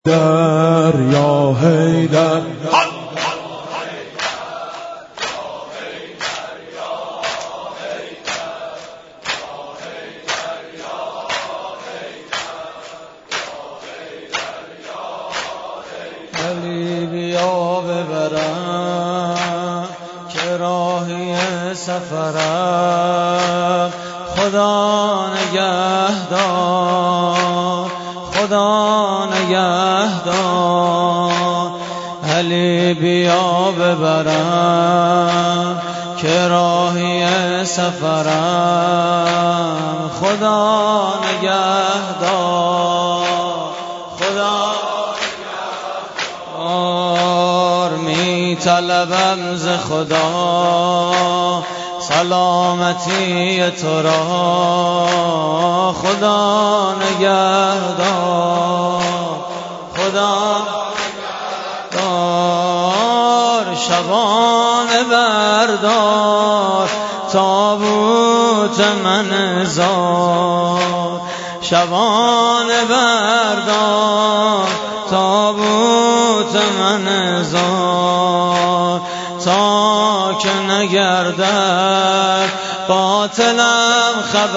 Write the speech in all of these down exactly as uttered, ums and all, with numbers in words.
در یا حیدر علی بیا ببرم که راهی سفرم، خدا نگهدار خدا نگهدار. علی بیا ببرم که راهی سفرم، خدا نگهدار خدا نگهدار. می طلبم ز خدا سلامتی تو را، خدا نگهدار خدا نگهدار. شبانه بردار تابوت من زار، شبانه بردار تابوت من زار، تا که نگردد باطلم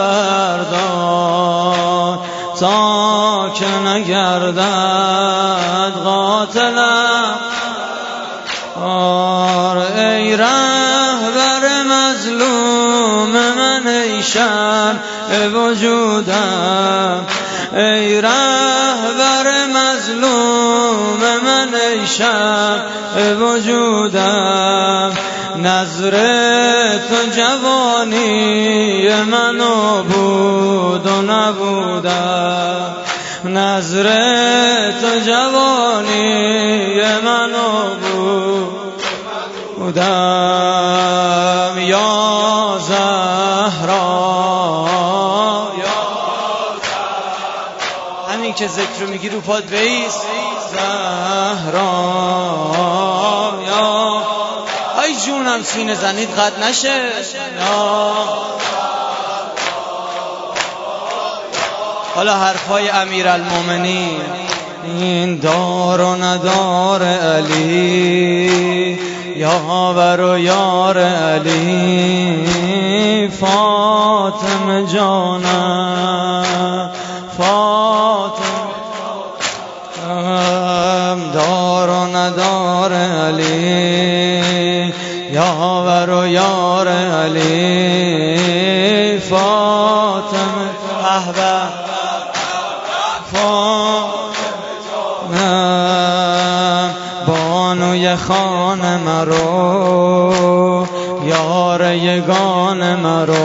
خبردار، تا که نگردد قاتلم آر. ای رهبر مظلوم من ای شمع وجودم، ای رهبر مظلوم من ای شمع وجودم. نظر تو جوانی منو بود و نبودم، نظر تو جوانی منو بودم. یا زهرا همین که ذکر رو میگی رو پاد بیست. زهرا یا ای جونم سینه زنید قد نشه. یا حالا حرفای امیرالمومنین. این دار و ندار علی، یاور و یار علی. فاطمه جانم فاطمه دار و ندار علی، یاور و یار علی. فاطمه احبه فاطمه بانوی خانه مرو، یار یگان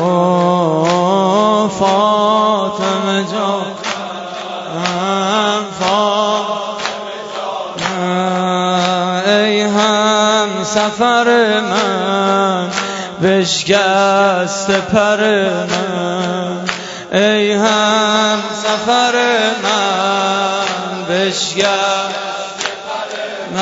مرو. فاطمه جان ای هم سفر من بشکست پر من، ای هم سفر من بشکست پر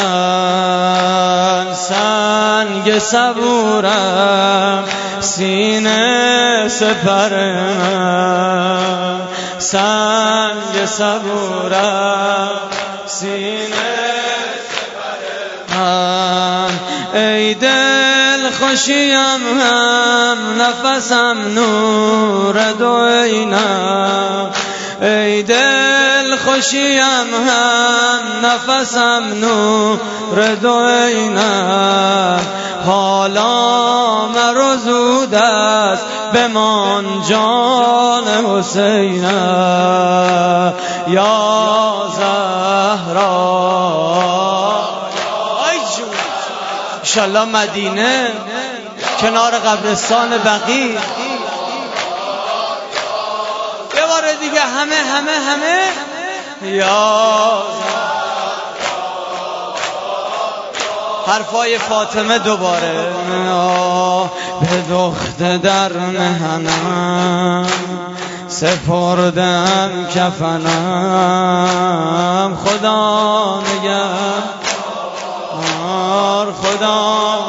من. سنگ صبورم سینه سپر من، سنگ صبورم سینه سپر من. ای دل خوشیم هم نفسم نور دو عینم، ای دل خوشیم هم نفسم نور دو عینم. حالا مرا زود است بمان جان حسینم. یا زهرا ای جون انشالله مدینه کنار قبرستان بقیع. یه بار دیگه همه همه همه. یا حرفای فاطمه دوباره. به دخت در مهنم سپردم کفنم، خدا نگهدار خدا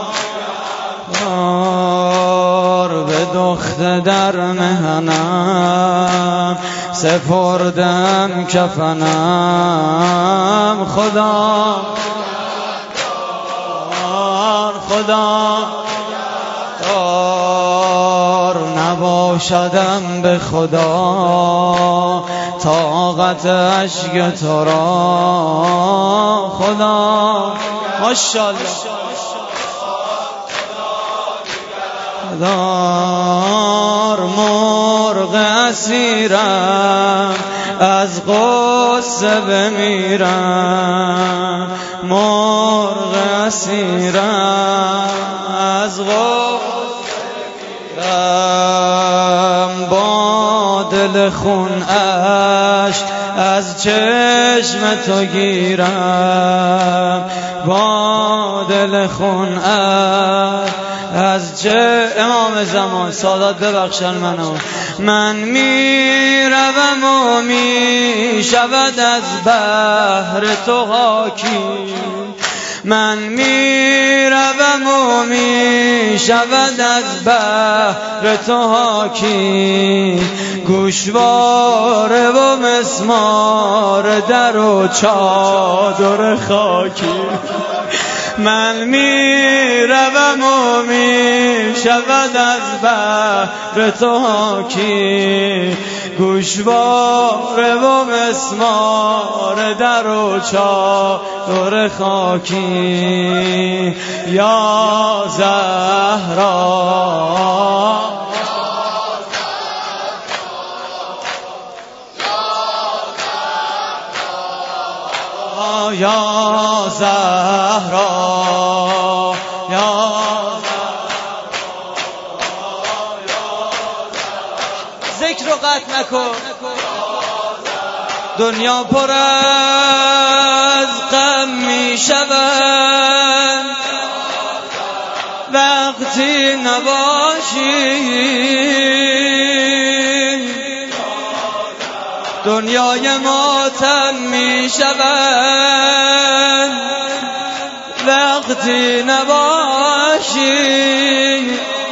نگهدار. به دخت در مهنم سپردم کفنم خدا خدا دار نباشدم به خدا طاقت اشک تو را خدا ماشاءالله دار مرغ اسیرم از غصه بمیرم مرغ اسیرم از غصه بمیرم با دل خون اشک از چشم تو گیرم با دل خون اشک از چه امام زمان سادات ببخشن منو من میروم و میشود از بحر تو حاکی من میروم و میشود از بحر تو حاکی گوشواره و مسمار در و چادر خاکی من میروم و میشود از بحر تو حاکی گوشواره و مسمار در و چادر خاکی یا زهرا یا زهرا یا ذکر رو قطع نکن دنیا پر از غم می شود وقتی نباشی دنیای ماتم می شود وقتی نباشی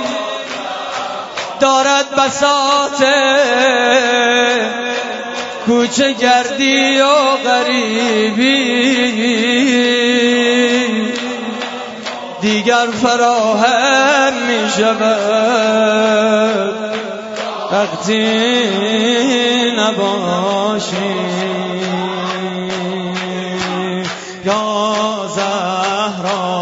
دارد بساط کوچه گردی و غریبی دیگر فراهم می شود وقتی نباشی یا زهرا